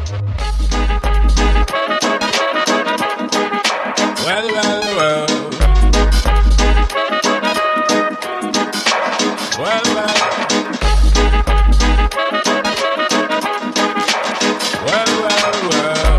Well, well, well. Well, well. Well, well, well.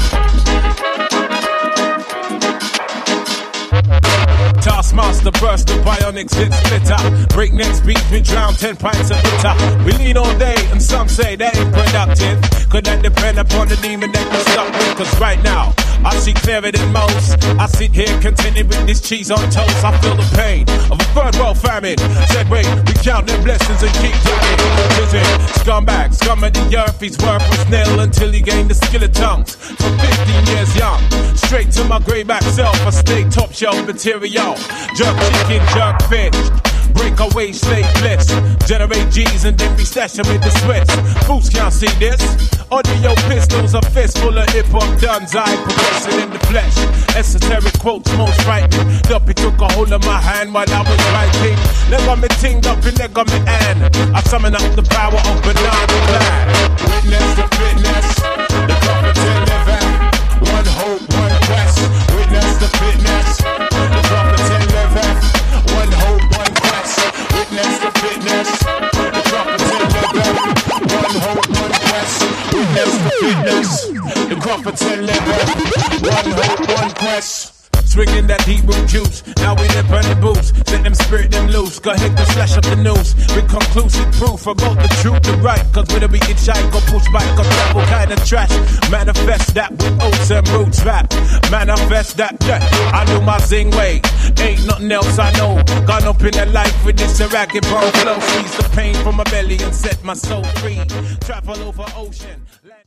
Taskmaster burst the bionics, hit splitter. Breaknecks beat, we drown 10 pints of bitter. We lean all day and some say that ain't productive. Could that depend upon the demon that we're stuck with? Cause right now, I see clearer than most. I sit here contented with this cheese on toast. I feel the pain of a third world famine. Said wait, we count their blessings and keep jamming. Visit scumbag, scum of the earth. He's worthless nil until he gained the skill of tongues. From 15 years young, straight to my greyback self. I stay top shelf material. Jerk chicken, jerk fish. Breakaway slave bliss. Generate G's and then we stash them in the Swiss. Fools can't see this. Audio pistols, a fist full of hip-hop duns. I progressing in the flesh. Esoteric quotes most frightening. Duppy took a hold of my hand while I was writing. Leg on me ting up and leg on me hand. I summon up the power of banana land. Witness the fitness. The prophet in the van. One hope, one quest. Witness the fitness. The prophet in the van. One hope, one quest. Witness the fitness. The prophet in the van. One hope, one quest. Witness the fitness. The prophet in the van. One hope, one quest. Swinging that heat root juice. Now we live on the boots. Let them spirit them loose. Go ahead and slash up the news. With conclusive proof about the truth, the right. Cause whether we itch, I go push back. Cause double kind of trash. Manifest that with oats and roots rap. Manifest that, yeah. I do my zing way. Ain't nothing else I know. Gone up in the life with this ragged bro flow. Squeeze the pain from my belly and set my soul free. Travel over ocean.